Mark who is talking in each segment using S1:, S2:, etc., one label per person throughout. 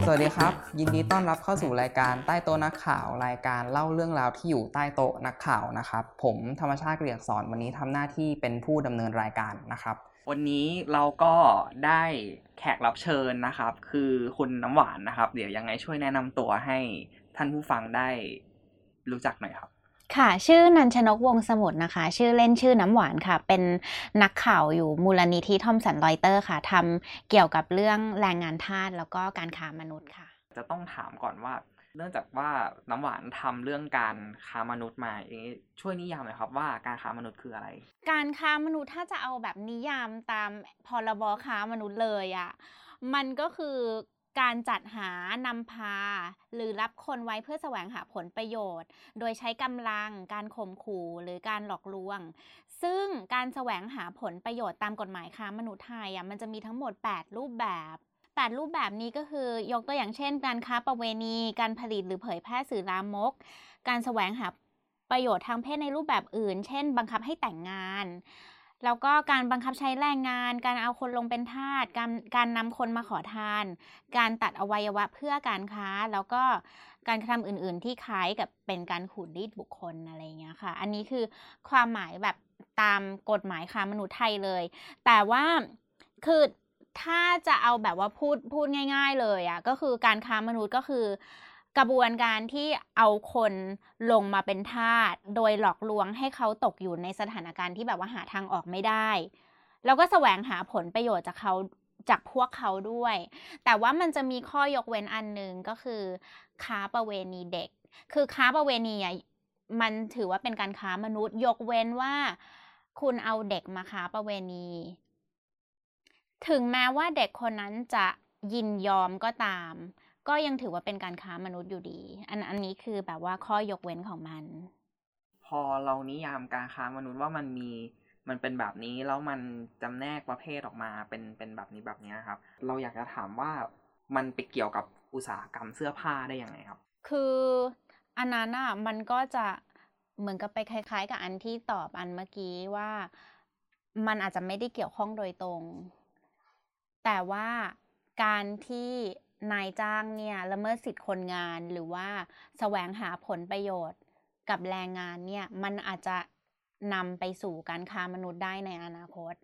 S1: สวัสดีครับยินดีต้อนรับเข้าสู่รายการใต้โต๊ะนักข่าวรายการเล่าเรื่องราวที่อยู่ใต้โต๊ะนักข่าวนะครับผมธรรมชาติเกลียกสอนวันนี้ทำหน้าที่เป็นผู้ดำเนินรายการนะครับวันนี้เราก็ได้แขกรับเชิญนะครับคือคุณน้ำหวานนะครับเดี๋ยวยังไงช่วยแนะนำตัวให้ท่านผู้ฟังได้รู้จักหน่อยครับ
S2: ค่ะชื่อนันชนกวงศ์สมุทรนะคะชื่อเล่นชื่อน้ำหวานค่ะเป็นนักข่าวอยู่มูลนิธิทอมสันรอยเตอร์ค่ะทำเกี่ยวกับเรื่องแรงงานทาสแล้วก็การค้ามนุษย์ค่ะ
S1: จะต้องถามก่อนว่าเนื่องจากว่าน้ำหวานทำเรื่องการค้ามนุษย์มาอย่างนี้ช่วยนิยามหน่อยครับว่าการค้ามนุษย์คืออะไร
S2: การค้ามนุษย์ถ้าจะเอาแบบนิยามตามพรบค้ามนุษย์เลยอ่ะมันก็คือการจัดหานำพาหรือรับคนไว้เพื่อแสวงหาผลประโยชน์โดยใช้กำลังการข่มขู่หรือการหลอกลวงซึ่งการแสวงหาผลประโยชน์ตามกฎหมายค้ามนุษย์ไทยอ่ะมันจะมีทั้งหมด8รูปแบบ8รูปแบบนี้ก็คือยกตัวอย่างเช่นการค้าประเวณีการผลิตหรือเผยแพร่สื่อลามกการแสวงหาประโยชน์ทางเพศในรูปแบบอื่นเช่นบังคับให้แต่งงานแล้วก็การบังคับใช้แรงงานการเอาคนลงเป็นทาสการนำคนมาขอทานการตัดอวัยวะเพื่อการค้าแล้วก็การกระทำอื่นๆที่คล้ายกับเป็นการขูดรีดบุคคลอะไรอย่างเงี้ยค่ะอันนี้คือความหมายแบบตามกฎหมายค้ามนุษย์ไทยเลยแต่ว่าคือถ้าจะเอาแบบว่าพูดง่ายๆเลยอ่ะก็คือการค้ามนุษย์ก็คือกระบวนการที่เอาคนลงมาเป็นทาสโดยหลอกลวงให้เขาตกอยู่ในสถานการณ์ที่แบบว่าหาทางออกไม่ได้แล้วก็แสวงหาผลประโยชน์จากพวกเขาด้วยแต่ว่ามันจะมีข้อยกเว้นอันนึงก็คือค้าประเวณีเด็กคือค้าประเวณีอ่ะมันถือว่าเป็นการค้ามนุษย์ยกเว้นว่าคุณเอาเด็กมาค้าประเวณีถึงแม้ว่าเด็กคนนั้นจะยินยอมก็ตามก็ยังถือว่าเป็นการค้ามนุษย์อยู่ดีอันนี้คือแบบว่าข้อยกเว้นของมัน
S1: พอเรานิยามการค้ามนุษย์ว่ามันเป็นแบบนี้แล้วมันจำแนกประเภทออกมาเป็นแบบนี้ครับเราอยากจะถามว่ามันไปเกี่ยวกับอุตสาหกรรมเสื้อผ้าได้ยังไงครับ
S2: คืออันนั้นอ่ะมันก็จะเหมือนกับไปคล้ายๆกับอันที่ตอบอันเมื่อกี้ว่ามันอาจจะไม่ได้เกี่ยวข้องโดยตรงแต่ว่าการที่นายจ้างเนี่ยละเมิดสิทธิคนงานหรือว่าแสวงหาผลประโยชน์กับแรงงานเนี่ยมันอาจจะนำไปสู่การค้ามนุษย์ได้ในอนาคต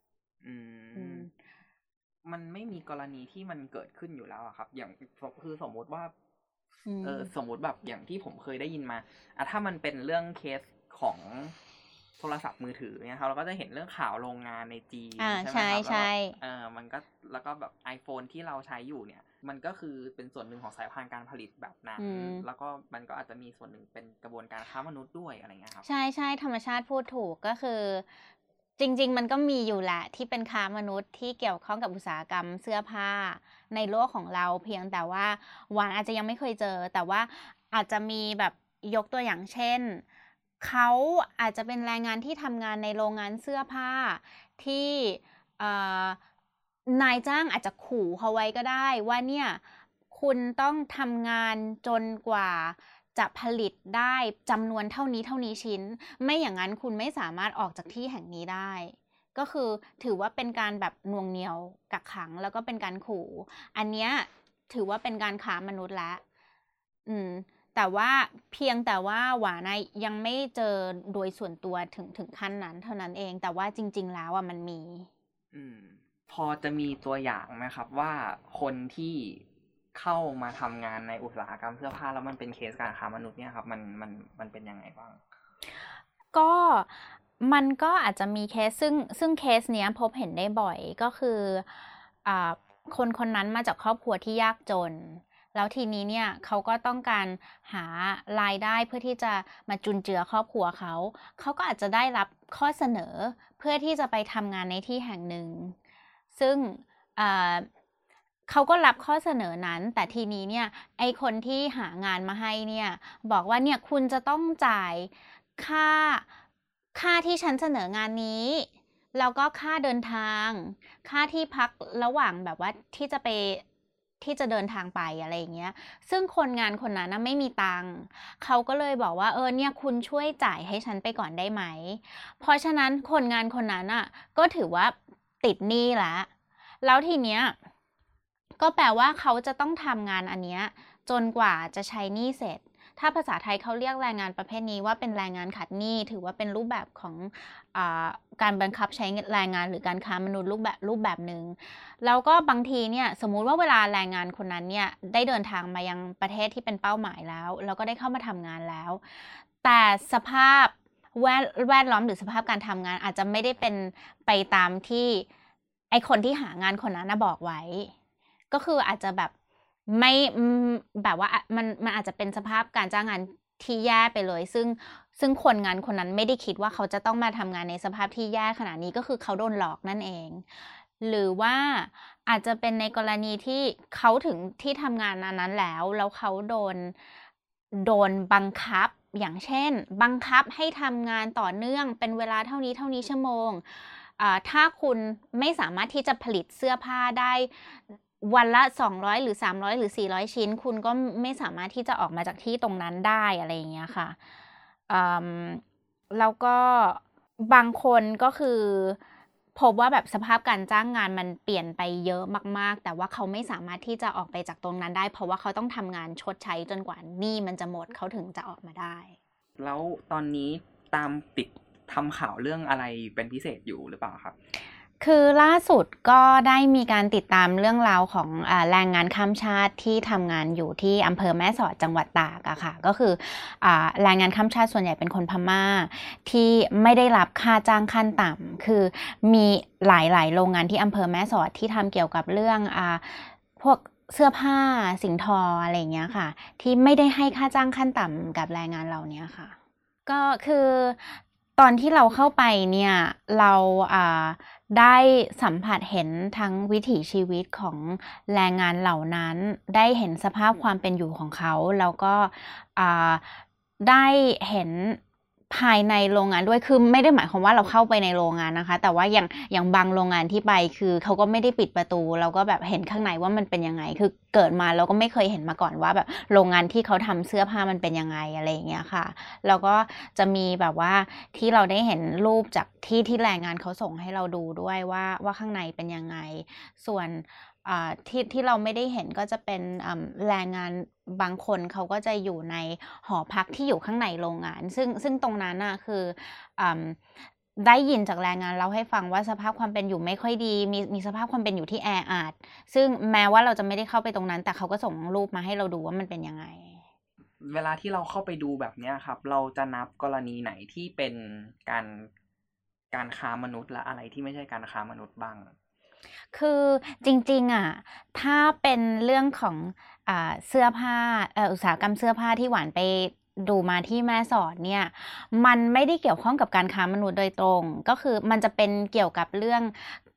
S1: มันไม่มีกรณีที่มันเกิดขึ้นอยู่แล้วอะครับอย่างคือสมมติว่าสมมติแบบอย่างที่ผมเคยได้ยินมาถ้ามันเป็นเรื่องเคสของโทรศัพท์มือถือเนี่ยครับเราก็จะเห็นเรื่องข่าวโรงงานในจีนใช่ไหมครับแล้วมันก็แล้วก็แบบ iPhone ที่เราใช้อยู่เนี่ยมันก็คือเป็นส่วนหนึ่งของสายพานการผลิตแบบนั้นแล้วก็มันก็อาจจะมีส่วนหนึ่งเป็นกระบวนการค้ามนุษย์ด้วยอะไรเงี้ยครับ
S2: ใช่ธรรมชาติพูดถูกก็คือจริงๆมันก็มีอยู่แหละที่เป็นค้ามนุษย์ที่เกี่ยวข้องกับอุตสาหกรรมเสื้อผ้าในโลกของเราเพียงแต่ว่าวานอาจจะยังไม่เคยเจอแต่ว่าอาจจะมีแบบยกตัวอย่างเช่นเขาอาจจะเป็นแรงงานที่ทำงานในโรงงานเสื้อผ้าที่นายจ้างอาจจะขู่เขาไว้ก็ได้ว่าเนี่ยคุณต้องทำงานจนกว่าจะผลิตได้จำนวนเท่านี้ชิ้นไม่อย่างนั้นคุณไม่สามารถออกจากที่แห่งนี้ได้ก็คือถือว่าเป็นการแบบน่วงเหนี่ยวกักขังแล้วก็เป็นการขู่อันเนี้ยถือว่าเป็นการค้ามนุษย์แล้วแต่ว่าเพียงแต่ว่าหวานยังไม่เจอโดยส่วนตัวถึงขั้นนั้นเท่านั้นเองแต่ว่าจริงๆแล้วมันมี
S1: พอจะมีตัวอย่างไหมครับว่าคนที่เข้ามาทำงานในอุตสาหกรรมเสื้อผ้าแล้วมันเป็นเคสการค้ามนุษย์เนี่ยครับมันเป็นยังไงบ้าง
S2: ก็มันก็อาจจะมีเคสซึ่งเคสเนี้ยพบเห็นได้บ่อยก็คือคนนั้นมาจากครอบครัวที่ยากจนแล้วทีนี้เนี่ยเขาก็ต้องการหารายได้เพื่อที่จะมาจุนเจือครอบครัวเขาก็อาจจะได้รับข้อเสนอเพื่อที่จะไปทำงานในที่แห่งหนึ่งซึ่งเขาก็รับข้อเสนอนั้นแต่ทีนี้เนี่ยไอคนที่หางานมาให้เนี่ยบอกว่าเนี่ยคุณจะต้องจ่ายค่าที่ฉันเสนองานนี้แล้วก็ค่าเดินทางค่าที่พักระหว่างแบบว่าที่จะเดินทางไปอะไรอย่างเงี้ยซึ่งคนงานคนนั้นไม่มีตังค์เขาก็เลยบอกว่าเนี่ยคุณช่วยจ่ายให้ฉันไปก่อนได้ไหมเพราะฉะนั้นคนงานคนนั้นก็ถือว่าติดหนี้แล้วทีเนี้ยก็แปลว่าเขาจะต้องทำงานอันเนี้ยจนกว่าจะใช้หนี้เสร็จถ้าภาษาไทยเขาเรียกแรงงานประเภทนี้ว่าเป็นแรงงานขัดหนี้ถือว่าเป็นรูปแบบของการบังคับใช้แรงงานหรือการค้ามนุษย์รูปแบบหนึ่งแล้วก็บางทีเนี่ยสมมุติว่าเวลาแรงงานคนนั้นเนี่ยได้เดินทางมายังประเทศที่เป็นเป้าหมายแล้วก็ได้เข้ามาทำงานแล้วแต่สภาพแวดล้อมหรือสภาพการทำงานอาจจะไม่ได้เป็นไปตามที่ไอคนที่หางานคนนั้นบอกไว้ก็คืออาจจะแบบไม่แบบว่ามันอาจจะเป็นสภาพการจ้างงานที่แย่ไปเลยซึ่งคนงานคนนั้นไม่ได้คิดว่าเขาจะต้องมาทำงานในสภาพที่แย่ขนาดนี้ก็คือเขาโดนหลอกนั่นเองหรือว่าอาจจะเป็นในกรณีที่เขาถึงที่ทำงานนั้นแล้วเขาโดนบังคับอย่างเช่นบังคับให้ทำงานต่อเนื่องเป็นเวลาเท่านี้ชั่วโมงถ้าคุณไม่สามารถที่จะผลิตเสื้อผ้าได้วันละ200หรือ300หรือ400ชิ้นคุณก็ไม่สามารถที่จะออกมาจากที่ตรงนั้นได้อะไรอย่างเงี้ยค่ะแล้วก็บางคนก็คือพบว่าแบบสภาพการจ้างงานมันเปลี่ยนไปเยอะมากๆแต่ว่าเขาไม่สามารถที่จะออกไปจากตรงนั้นได้เพราะว่าเขาต้องทำงานชดใช้จนกว่าหนี้มันจะหมดเขาถึงจะออกมาได้
S1: แล้วตอนนี้ตามติดทำข่าวเรื่องอะไรเป็นพิเศษอยู่หรือเปล่าครับ
S2: คือล่าสุดก็ได้มีการติดตามเรื่องราวของแรงงานข้ามชาติที่ทำงานอยู่ที่อำเภอแม่สอดจังหวัดตากอะค่ะก็คือแรงงานข้ามชาติส่วนใหญ่เป็นคนพม่าที่ไม่ได้รับค่าจ้างขั้นต่ำคือมีหลายโรงงานที่อำเภอแม่สอดที่ทำเกี่ยวกับเรื่องพวกเสื้อผ้าสิ่งทออะไรอย่างเงี้ยค่ะที่ไม่ได้ให้ค่าจ้างขั้นต่ำกับแรงงานเหล่านี้ค่ะก็คือตอนที่เราเข้าไปเนี่ยเราได้สัมผัสเห็นทั้งวิถีชีวิตของแรงงานเหล่านั้นได้เห็นสภาพความเป็นอยู่ของเขาแล้วก็ได้เห็นภายในโรงงานด้วยคือไม่ได้หมายความว่าเราเข้าไปในโรงงานนะคะแต่ว่าอย่างบางโรงงานที่ไปคือเขาก็ไม่ได้ปิดประตูเราก็แบบเห็นข้างในว่ามันเป็นยังไงคือเกิดมาเราก็ไม่เคยเห็นมาก่อนว่าแบบโรงงานที่เขาทำเสื้อผ้ามันเป็นยังไงอะไรอย่างเงี้ยค่ะแล้วก็จะมีแบบว่าที่เราได้เห็นรูปจากที่แรงงานเขาส่งให้เราดูด้วยว่าข้างในเป็นยังไงส่วนที่เราไม่ได้เห็นก็จะเป็นแรงงานบางคนเขาก็จะอยู่ในหอพักที่อยู่ข้างในโรงงานซึ่งตรงนั้นน่ะคือได้ยินจากแรงงานเล่าให้ฟังว่าสภาพความเป็นอยู่ไม่ค่อยดีมีสภาพความเป็นอยู่ที่แออัดซึ่งแม้ว่าเราจะไม่ได้เข้าไปตรงนั้นแต่เขาก็ส่งรูปมาให้เราดูว่ามันเป็นยังไง
S1: เวลาที่เราเข้าไปดูแบบนี้ครับเราจะนับกรณีไหนที่เป็นการค้ามนุษย์และอะไรที่ไม่ใช่การค้ามนุษย์บ้าง
S2: คือจริงๆถ้าเป็นเรื่องของเสื้อผ้าอุตสาหกรรมเสื้อผ้าที่หวานไปดูมาที่แม่สอดเนี่ยมันไม่ได้เกี่ยวข้องกับการค้ามนุษย์โดยตรงก็คือมันจะเป็นเกี่ยวกับเรื่อง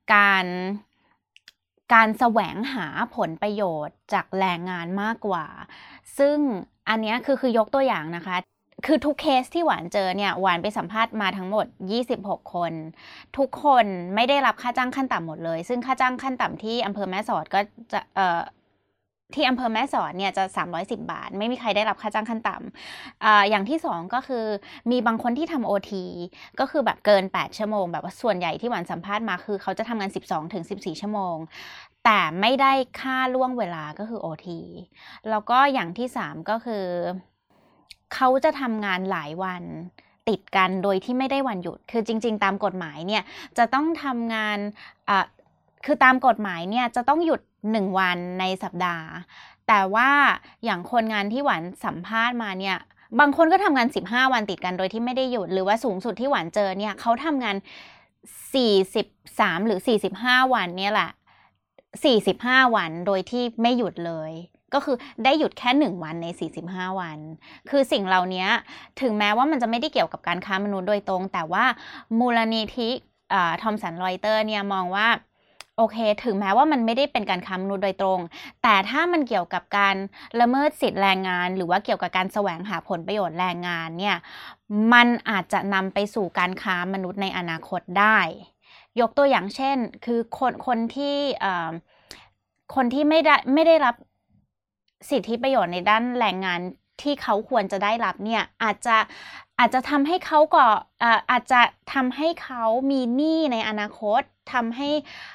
S2: การแสวงหาผลประโยชน์จากแรงงานมากกว่าซึ่งอันนี้คือยกตัวอย่างนะคะคือทุกเคสที่หวานเจอเนี่ยหวานไปสัมภาษณ์มาทั้งหมด26คนทุกคนไม่ได้รับค่าจ้างขั้นต่ำหมดเลยซึ่งค่าจ้างขั้นต่ำที่อำเภอแม่สอดก็จะที่อำเภอแม่สอดเนี่ยจะ310 บาทไม่มีใครได้รับค่าจ้างขั้นต่ำอย่างที่2ก็คือมีบางคนที่ทำ OT ก็คือแบบเกิน8ชั่วโมงแบบว่าส่วนใหญ่ที่หวานสัมภาษณ์มาคือเขาจะทำงาน12-14ชั่วโมงแต่ไม่ได้ค่าล่วงเวลาก็คือ OT แล้วก็อย่างที่3ก็คือเขาจะทำงานหลายวันติดกันโดยที่ไม่ได้วันหยุดคือจริงๆตามกฎหมายเนี่ยจะต้องทำงานคือตามกฎหมายเนี่ยจะต้องหยุด1วันในสัปดาห์แต่ว่าอย่างคนงานที่หวานสัมภาษณ์มาเนี่ยบางคนก็ทำงาน15วันติดกันโดยที่ไม่ได้หยุดหรือว่าสูงสุดที่หวานเจอเนี่ยเขาทำงาน43หรือ45วันเนี่ยแหละ45วันโดยที่ไม่หยุดเลยก็คือได้หยุดแค่1วันใน45วันคือสิ่งเหล่านี้ถึงแม้ว่ามันจะไม่ได้เกี่ยวกับการค้ามนุษย์โดยตรงแต่ว่ามูลนิธิทอมสันรอยเตอร์เนี่ยมองว่าโอเคถึงแม้ว่ามันไม่ได้เป็นการค้ามนุษย์โดยตรงแต่ถ้ามันเกี่ยวกับการละเมิดสิทธิแรงงานหรือว่าเกี่ยวกับการแสวงหาผลประโยชน์แรงงานเนี่ยมันอาจจะนำไปสู่การค้ามนุษย์ในอนาคตได้ยกตัวอย่างเช่นคือคนที่ไม่ได้รับสิทธิประโยชน์ในด้านแรงงานที่เขาควรจะได้รับเนี่ยอาจจะทำให้เขาอาจจะทำให้เขามีหนี้ในอนาคตทำให้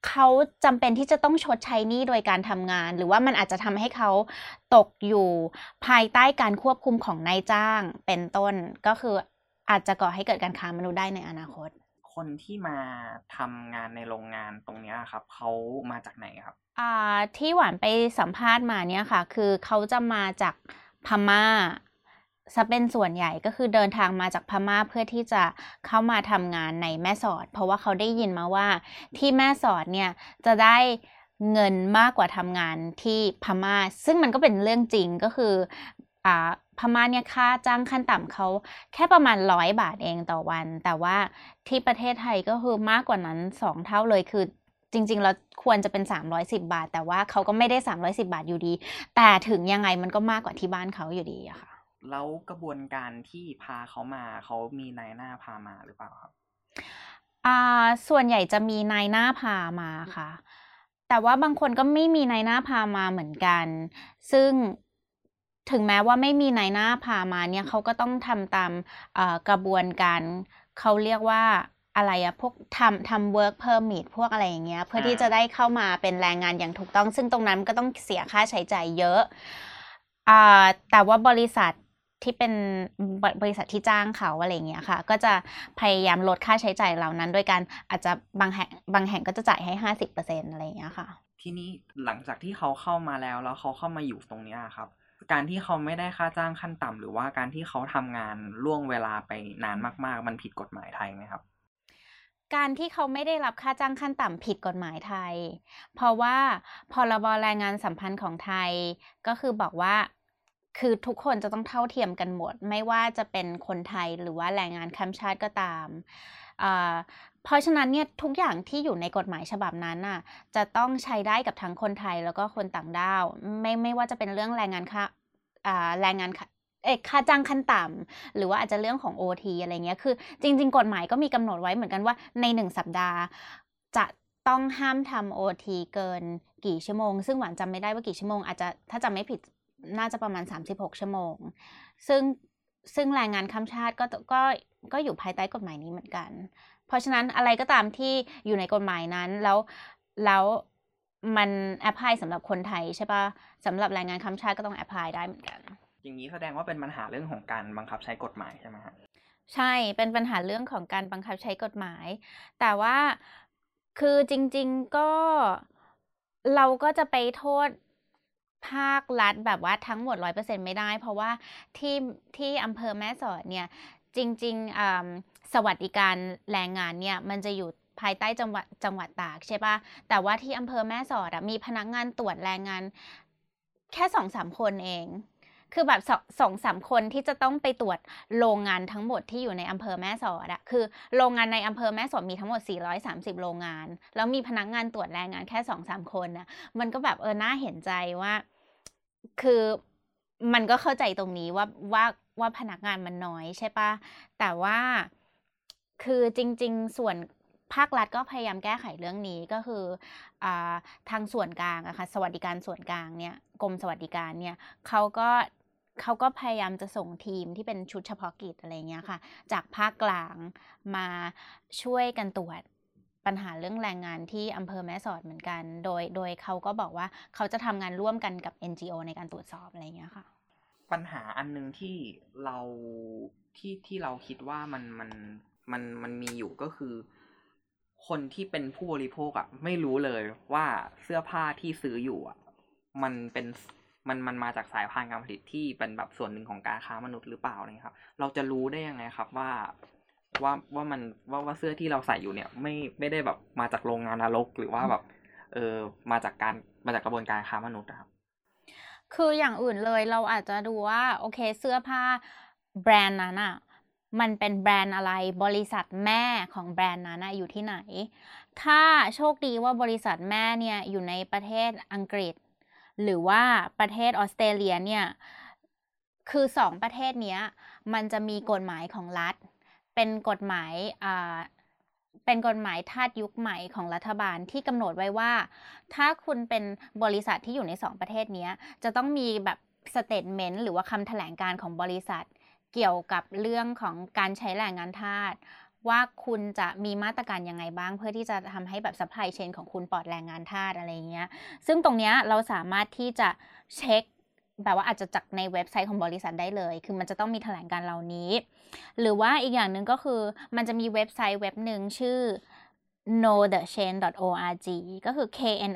S2: เขาจำเป็นที่จะต้องชดใช้หนี้โดยการทำงาน หรือว่ามันอาจจะทำให้เขาตกอยู่ภายใต้การควบคุมของนายจ้างเป็นต้น ก็คืออาจจะก่อให้เกิดการค้ามนุษย์ได้ในอนาคต
S1: คนที่มาทำงานในโรงงานตรงเนี้ยครับเขามาจากไหนครับ
S2: ที่หวานไปสัมภาษณ์มาเนี่ยค่ะ คือเขาจะมาจากพม่าซะเป็นส่วนใหญ่ก็คือเดินทางมาจากพม่าเพื่อที่จะเข้ามาทำงานในแม่สอด เพราะว่าเขาได้ยินมาว่าที่แม่สอดเนี่ยจะได้เงินมากกว่าทำงานที่พม่า ซึ่งมันก็เป็นเรื่องจริงก็คือพม่าเนี่ยค่าจ้างขั้นต่ำเขาแค่ประมาณ100 บาทเองต่อวัน แต่ว่าที่ประเทศไทยก็คือมากกว่านั้น2 เท่าเลยคือจริงๆแล้วควรจะเป็น310 บาท แต่ว่าเขาก็ไม่ได้310 บาทอยู่ดี แต่ถึงยังไงมันก็มากกว่าที่บ้านเขาอยู่ดีอะค่ะ
S1: แล้วกระบวนการที่พาเขามาเขามีนายหน้าพามาหรือเปล่าครับ
S2: ส่วนใหญ่จะมีนายหน้าพามาค่ะ แต่ว่าบางคนก็ไม่มีนายหน้าพามาเหมือนกัน ซึ่งถึงแม้ว่าไม่มีนายหน้าพามาเนี่ยเขาก็ต้องทำตามกระบวนการเขาเรียกว่าอะไรอะพวกทำ work permit พวกอะไรอย่างเงี้ยเพื่อที่จะได้เข้ามาเป็นแรงงานอย่างถูกต้อง ซึ่งตรงนั้นก็ต้องเสียค่าใช้จ่ายเยอะแต่ว่าบริษัทที่เป็นบริษัทที่จ้างเขาอะไรเงี้ยค่ะก็จะพยายามลดค่าใช้จ่ายเหล่านั้นโดยการอาจจะบางแห่งก็จะจ่ายให้ 50% อะไรเงี้ยค่ะ
S1: ทีนี้หลังจากที่เขาเข้ามาแล้วเขาเข้ามาอยู่ตรงนี้ครับการที่เขาไม่ได้ค่าจ้างขั้นต่ำหรือว่าการที่เขาทำงานล่วงเวลาไปนานมากๆมันผิดกฎหมายไทยไหมครับ
S2: การที่เขาไม่ได้รับค่าจ้างขั้นต่ำผิดกฎหมายไทยเพราะว่าพรบแรงงานสัมพันธ์ของไทยก็คือบอกว่าคือทุกคนจะต้องเท่าเทียมกันหมดไม่ว่าจะเป็นคนไทยหรือว่าแรงงานข้ามชาติก็ตามเพราะฉะนั้นเนี่ยทุกอย่างที่อยู่ในกฎหมายฉบับนั้นน่ะจะต้องใช้ได้กับทั้งคนไทยแล้วก็คนต่างด้าวไม่ว่าจะเป็นเรื่องแรงงานค่าจ้างขั้นต่ำหรือว่าอาจจะเรื่องของ OT อะไรเงี้ยคือจริงๆกฎหมายก็มีกำหนดไว้เหมือนกันว่าใน1 สัปดาห์จะต้องห้ามทำ OT เกินกี่ชั่วโมงซึ่งหวานจำไม่ได้ว่ากี่ชั่วโมงอาจจะถ้าจำไม่ผิดน่าจะประมาณ36 ชั่วโมงซึ่งแรงงานข้ามชาติก็อยู่ภายใต้กฎหมายนี้เหมือนกันเพราะฉะนั้นอะไรก็ตามที่อยู่ในกฎหมายนั้นแล้วมันแอพพลายสำหรับคนไทยใช่ปะสำหรับแรงงานข้ามชาติก็ต้องแอพพลายได้เหมือนกัน
S1: อย่างนี้แสดงว่าเป็นปัญหาเรื่องของการบังคับใช้กฎหมายใช่ไหมฮะ
S2: ใช่เป็นปัญหาเรื่องของการบังคับใช้กฎหมายแต่ว่าคือจริงๆก็เราก็จะไปโทษภาครัฐแบบว่าทั้งหมด 100% ไม่ได้เพราะว่าที่อำเภอแม่สอดเนี่ยจริงๆสวัสดิการแรงงานเนี่ยมันจะอยู่ภายใต้จังหวัดตากใช่ปะแต่ว่าที่อำเภอแม่สอดมีพนักงานตรวจแรงงานแค่ 2-3 คนเองคือแบบ2-3 คนที่จะต้องไปตรวจโรงงานทั้งหมดที่อยู่ในอำเภอแม่สอดคือโรงงานในอำเภอแม่สอดมีทั้งหมด430โรงงานแล้วมีพนักงานตรวจแรงงานแค่ 2-3 คนมันก็แบบน่าเห็นใจว่าคือมันก็เข้าใจตรงนี้ว่าพนักงานมันน้อยใช่ปะแต่ว่าคือจริงๆส่วนภาครัฐก็พยายามแก้ไขเรื่องนี้ก็คือทางส่วนกลางอะค่ะสวัสดิการส่วนกลางเนี่ยกรมสวัสดิการเนี่ยเขาก็พยายามจะส่งทีมที่เป็นชุดเฉพาะกิจอะไรเงี้ยค่ะจากภาคกลางมาช่วยกันตรวจปัญหาเรื่องแรงงานที่อำเภอแม่สอดเหมือนกันโดยเขาก็บอกว่าเขาจะทำงานร่วมกันกับ NGO ในการตรวจสอบอะไรเงี้ยค่ะ
S1: ปัญหาอันนึงที่เราคิดว่ามันมีอยู่ก็คือคนที่เป็นผู้บริโภคไม่รู้เลยว่าเสื้อผ้าที่ซื้ออยู่มันมาจากสายพานการผลิตที่เป็นแบบส่วนหนึ่งของการค้ามนุษย์หรือเปล่าเนี่ยครับเราจะรู้ได้ยังไงครับว่าเสื้อที่เราใส่อยู่เนี่ยไม่ได้แบบมาจากโรงงานนรกหรือว่าแบบมาจากกระบวนการค้ามนุษย์ครับ
S2: คืออย่างอื่นเลยเราอาจจะดูว่าโอเคเสื้อผ้าแบรนด์นั้นมันเป็นแบรนด์อะไรบริษัทแม่ของแบรนด์นั้นอยู่ที่ไหนถ้าโชคดีว่าบริษัทแม่เนี่ยอยู่ในประเทศอังกฤษหรือว่าประเทศออสเตรเลียเนี่ยคือ2ประเทศเนี้ยมันจะมีกฎหมายของรัฐเป็นกฎหมายทาสยุคใหม่ของรัฐบาลที่กำหนดไว้ว่าถ้าคุณเป็นบริษัทที่อยู่ใน2ประเทศนี้จะต้องมีแบบสเตทเมนต์หรือว่าคำแถลงการของบริษัทเกี่ยวกับเรื่องของการใช้แรงงานทาสว่าคุณจะมีมาตรการยังไงบ้างเพื่อที่จะทำให้แบบ supply chain ของคุณปลอดแรงงานทาสอะไรเงี้ยซึ่งตรงเนี้ยเราสามารถที่จะเช็คแบบว่าอาจจะจากในเว็บไซต์ของบริษัทได้เลยคือมันจะต้องมีแถลงการณ์เหล่านี้หรือว่าอีกอย่างหนึ่งก็คือมันจะมีเว็บไซต์เว็บหนึ่งชื่อ knowthechain.org ก็คือ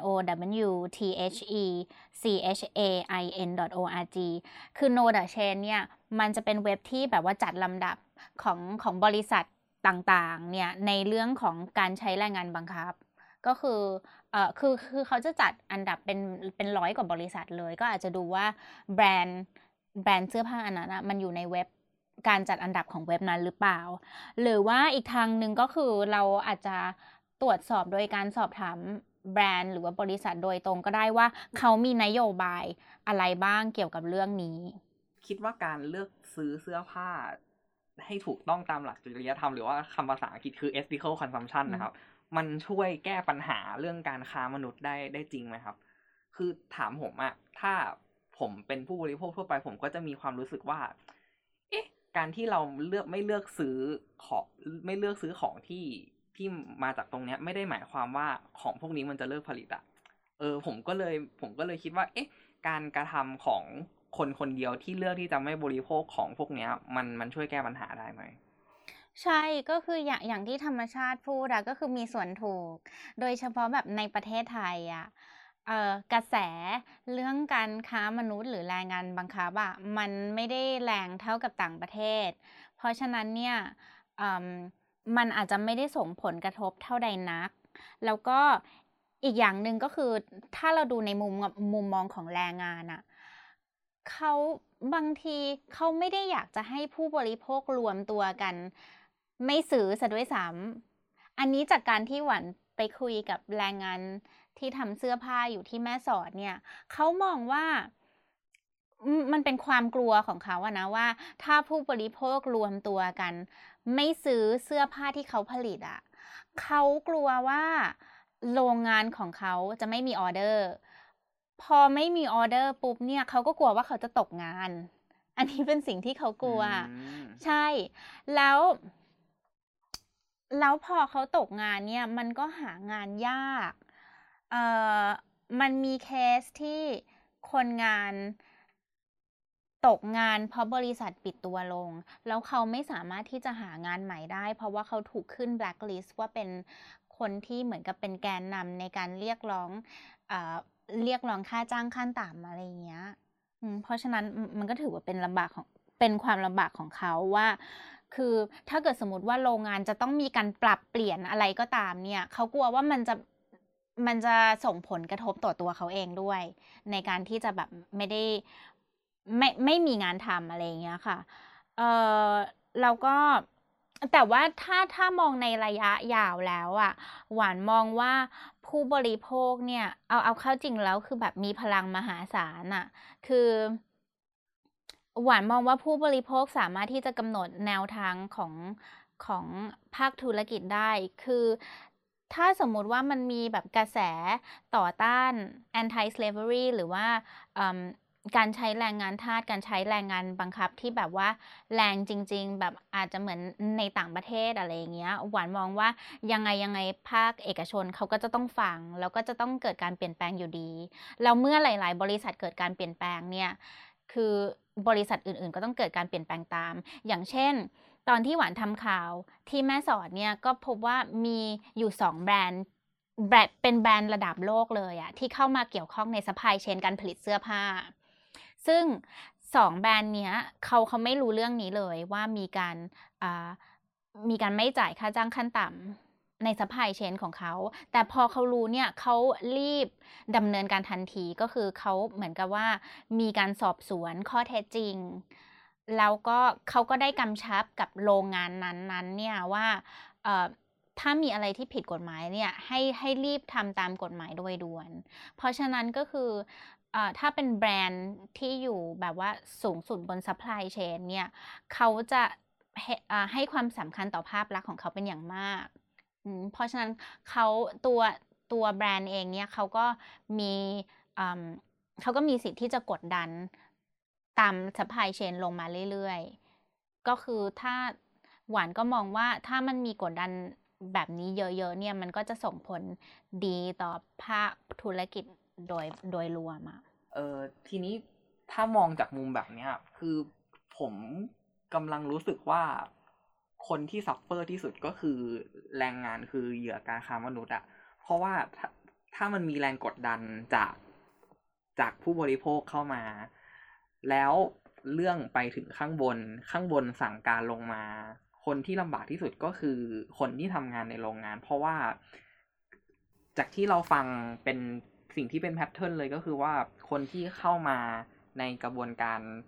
S2: knowthechain.org คือ know the chain เนี่ยมันจะเป็นเว็บที่แบบว่าจัดลำดับของบริษัทต่างๆเนี่ยในเรื่องของการใช้แรงงานบังคับก็คือคือเขาจะจัดอันดับเป็น100กว่าบริษัทเลยก็อาจจะดูว่าแบรนด์เสื้อผ้าอันนั้นมันอยู่ในเว็บการจัดอันดับของเว็บนั้นหรือเปล่าหรือว่าอีกทางนึงก็คือเราอาจจะตรวจสอบโดยการสอบถามแบรนด์หรือว่าบริษัทโดยตรงก็ได้ว่าเขามีนโยบายอะไรบ้างเกี่ยวกับเรื่องนี้
S1: คิดว่าการเลือกซื้อเสื้อผ้าให้ถูกต้องตามหลักจริยธรรมหรือว่าคำภาษาอังกฤษคือ ethical consumption นะครับมันช่วยแก้ปัญหาเรื่องการค้ามนุษย์ได้จริงไหมครับคือถามผมอะถ้าผมเป็นผู้บริโภคทั่วไปผมก็จะมีความรู้สึกว่าการที่เราไม่เลือกซื้อของที่มาจากตรงเนี้ยไม่ได้หมายความว่าของพวกนี้มันจะเลิกผลิตอะผมก็เลยคิดว่าการกระทำของคนเดียวที่เลือกที่จะไม่บริโภคของพวกเนี้ยมันช่วยแก้ปัญหาได้ไหม
S2: ใช่ก็คืออย่างที่ธรรมชาติพูดอะก็คือมีส่วนถูกโดยเฉพาะแบบในประเทศไทยอะกระแสเรื่องการค้ามนุษย์หรือแรงงานบังคับอะมันไม่ได้แรงเท่ากับต่างประเทศเพราะฉะนั้นเนี่ยมันอาจจะไม่ได้ส่งผลกระทบเท่าใดนักแล้วก็อีกอย่างหนึ่งก็คือถ้าเราดูในมุมมองของแรงงานอะเขาบางทีเขาไม่ได้อยากจะให้ผู้บริโภครวมตัวกันไม่ซื้อซะด้วยซ้ำอันนี้จากการที่หวันไปคุยกับแรงงานที่ทำเสื้อผ้าอยู่ที่แม่สอดเนี่ยเขามองว่ามันเป็นความกลัวของเขาอะนะว่าถ้าผู้บริโภครวมตัวกันไม่ซื้อเสื้อผ้าที่เขาผลิตอะเขากลัวว่าโรงงานของเขาจะไม่มีออเดอร์พอไม่มีออเดอร์ปุ๊บเนี่ยเขาก็กลัวว่าเขาจะตกงานอันนี้เป็นสิ่งที่เขากลัวใช่แล้วพอเขาตกงานเนี่ยมันก็หางานยากมันมีเคสที่คนงานตกงานเพราะบริษัทปิดตัวลงแล้วเขาไม่สามารถที่จะหางานใหม่ได้เพราะว่าเขาถูกขึ้น blacklist ว่าเป็นคนที่เหมือนกับเป็นแกนนำในการเรียกร้องค่าจ้างขั้นต่ำอะไรอย่างเงี้ยเพราะฉะนั้นมันก็ถือว่าเป็นความลำบากของเขาว่าคือถ้าเกิดสมมติว่าโรงงานจะต้องมีการปรับเปลี่ยนอะไรก็ตามเนี่ยเขากลัวว่ามันจะส่งผลกระทบต่อตัวเขาเองด้วยในการที่จะแบบไม่มีงานทำอะไรอย่างเงี้ยค่ะแล้วก็แต่ว่าถ้ามองในระยะยาวแล้วอ่ะหวานมองว่าผู้บริโภคเนี่ยเอาเข้าจริงแล้วคือแบบมีพลังมหาศาลอ่ะคือหวานมองว่าผู้บริโภคสามารถที่จะกำหนดแนวทางของภาคธุรกิจได้คือถ้าสมมุติว่ามันมีแบบกระแสต่อต้าน anti slavery หรือว่าการใช้แรงงานทาสการใช้แรงงานบังคับที่แบบว่าแรงจริงๆแบบอาจจะเหมือนในต่างประเทศอะไรอย่างเงี้ยหวานมองว่ายังไงภาคเอกชนเขาก็จะต้องฟังแล้วก็จะต้องเกิดการเปลี่ยนแปลงอยู่ดีแล้วเมื่อหลายๆบริษัทเกิดการเปลี่ยนแปลงเนี่ยคือบริษัทอื่นๆก็ต้องเกิดการเปลี่ยนแปลงตามอย่างเช่นตอนที่หวานทำข่าวที่แม่สอดเนี่ยก็พบว่ามีอยู่2แบรนด์เป็นแบรนด์ระดับโลกเลยอะที่เข้ามาเกี่ยวข้องในซัพพลายเชนการผลิตเสื้อผ้าซึ่ง2แบรนด์เนี้ยเขาไม่รู้เรื่องนี้เลยว่ามีการไม่จ่ายค่าจ้างขั้นต่ำในซัพพลายเชนของเขาแต่พอเขารู้เนี่ยเขารีบดำเนินการทันทีก็คือเขาเหมือนกับว่ามีการสอบสวนข้อเท็จจริงแล้วก็เขาก็ได้กำชับกับโรงงานนั้นๆเนี่ยว่าถ้ามีอะไรที่ผิดกฎหมายเนี่ยให้รีบทำตามกฎหมายโดยด่วนเพราะฉะนั้นก็คือถ้าเป็นแบรนด์ที่อยู่แบบว่าสูงสุดบน supply chain เนี่ยเขาจะให้ความสำคัญต่อภาพลักษณ์ของเขาเป็นอย่างมากเพราะฉะนั้นตัวแบรนด์เองเนี่ยเขาก็มีสิทธิ์ที่จะกดดันตาม supply chain ลงมาเรื่อยๆก็คือถ้าหวานก็มองว่าถ้ามันมีกดดันแบบนี้เยอะๆเนี่ยมันก็จะส่งผลดีต่อภาคธุรกิจโดยรวมอะ
S1: ทีนี้ถ้ามองจากมุมแบบเนี้ยคือผมกำลังรู้สึกว่าคนที่ซัฟเฟอร์ที่สุดก็คือแรงงานคือเหยื่อการค้ามนุษย์อะเพราะว่าถ้ามันมีแรงกดดันจากผู้บริโภคเข้ามาแล้วเรื่องไปถึงข้างบนสั่งการลงมาคนที่ลำบากที่สุดก็คือคนที่ทำงานในโรงงานเพราะว่าจากที่เราฟังเป็นสิ่งที่เป็นแพทเทิร์นเลยก็คือว่าคนที่เข้ามาในกระบวน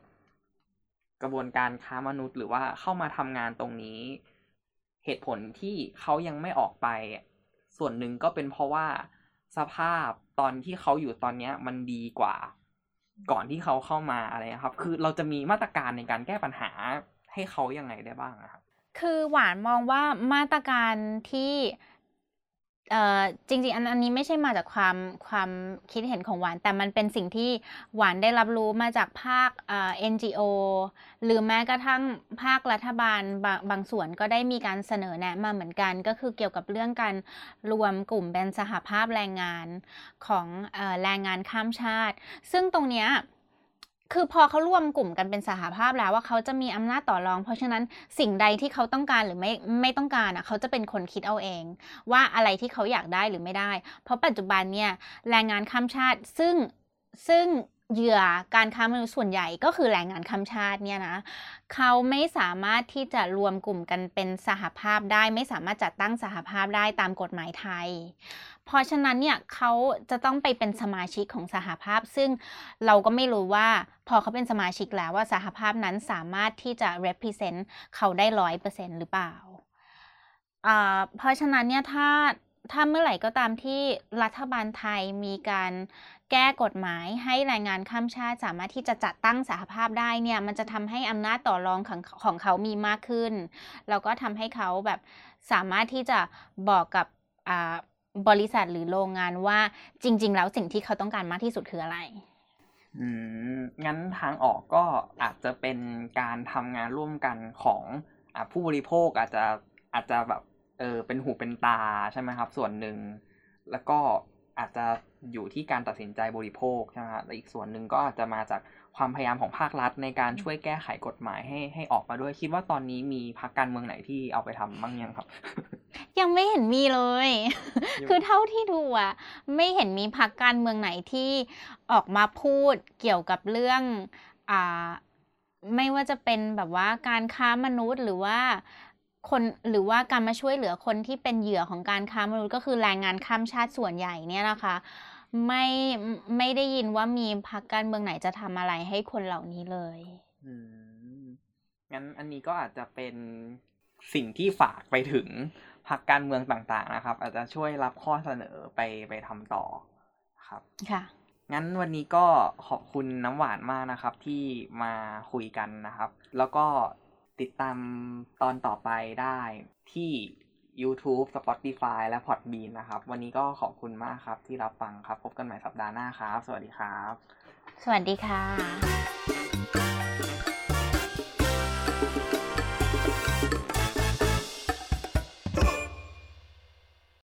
S1: การค้ามนุษย์หรือว่าเข้ามาทำงานตรงนี้เหตุผลที่เขายังไม่ออกไปส่วนหนึ่งก็เป็นเพราะว่าสภาพตอนที่เขาอยู่ตอนนี้มันดีกว่าก่อนที่เขาเข้ามาอะไรครับคือเราจะมีมาตรการในการแก้ปัญหาให้เขายังไงได้บ้างครับ
S2: คือหวานมองว่ามาตรการที่จริงๆอันนี้ไม่ใช่มาจากความคิดเห็นของหวานแต่มันเป็นสิ่งที่หวานได้รับรู้มาจากภาคNGO หรือแม้กระทั่งภาครัฐบาลบางส่วนก็ได้มีการเสนอแนะมาเหมือนกันก็คือเกี่ยวกับเรื่องการรวมกลุ่มเป็นสหภาพแรงงานของแรงงานข้ามชาติซึ่งตรงเนี้ยคือพอเขาร่วมกลุ่มกันเป็นสหภาพแล้วว่าเขาจะมีอำนาจต่อรองเพราะฉะนั้นสิ่งใดที่เขาต้องการหรือไม่ต้องการเขาจะเป็นคนคิดเอาเองว่าอะไรที่เขาอยากได้หรือไม่ได้เพราะปัจจุบันเนี่ยแรงงานข้ามชาติซึ่งเหยื่อการค้ามนุษย์ส่วนใหญ่ก็คือแรงงานข้ามชาติเนี่ยนะเขาไม่สามารถที่จะรวมกลุ่มกันเป็นสหภาพได้ไม่สามารถจัดตั้งสหภาพได้ตามกฎหมายไทยเพราะฉะนั้นเนี่ยเขาจะต้องไปเป็นสมาชิกของสหภาพซึ่งเราก็ไม่รู้ว่าพอเขาเป็นสมาชิกแล้วว่าสหภาพนั้นสามารถที่จะ represent เขาได้ 100% หรือเปล่าเพราะฉะนั้นเนี่ยถ้าเมื่อไหร่ก็ตามที่รัฐบาลไทยมีการแก้กฎหมายให้แรงงานข้ามชาติสามารถที่จะจัดตั้งสหภาพได้เนี่ยมันจะทำให้อำนาจต่อรองของเขามีมากขึ้นแล้วก็ทำให้เขาแบบสามารถที่จะบอกกับบริษัทหรือโรงงานว่าจริงๆแล้วสิ่งที่เขาต้องการมากที่สุดคืออะไร
S1: งั้นทางออกก็อาจจะเป็นการทำงานร่วมกันของผู้บริโภคอาจจะแบบเป็นหูเป็นตาใช่ไหมครับส่วนหนึ่งแล้วก็อาจจะอยู่ที่การตัดสินใจบริโภคใช่ไหมครับแต่อีกส่วนหนึ่งก็อาจจะมาจากความพยายามของภาครัฐในการช่วยแก้ไขกฎหมายให้ออกมาด้วยคิดว่าตอนนี้มีพรรคการเมืองไหนที่เอาไปทำบ้างยังครับ
S2: ยังไม่เห็นมีเลย คือเท่าที่ดูไม่เห็นมีพรรคการเมืองไหนที่ออกมาพูดเกี่ยวกับเรื่องไม่ว่าจะเป็นแบบว่าการค้ามนุษย์หรือว่าการมาช่วยเหลือคนที่เป็นเหยื่อของการค้ามนุษย์ก็คือแรงงานข้ามชาติส่วนใหญ่เนี่ยนะคะไม่ได้ยินว่ามีพรรคการเมืองไหนจะทำอะไรให้คนเหล่านี้เลย
S1: งั้นอันนี้ก็อาจจะเป็นสิ่งที่ฝากไปถึงพรรคการเมืองต่างๆนะครับอาจจะช่วยรับข้อเสนอไปทำต่อครับ
S2: ค่ะ
S1: งั้นวันนี้ก็ขอบคุณน้ำหวานมากนะครับที่มาคุยกันนะครับแล้วก็ติดตามตอนต่อไปได้ที่ YouTube Spotify และ Podbean นะครับวันนี้ก็ขอบคุณมากครับที่รับฟังครับพบกันใหม่สัปดาห์หน้าครับสวัสดีครับ
S2: สวัสดีค่ะ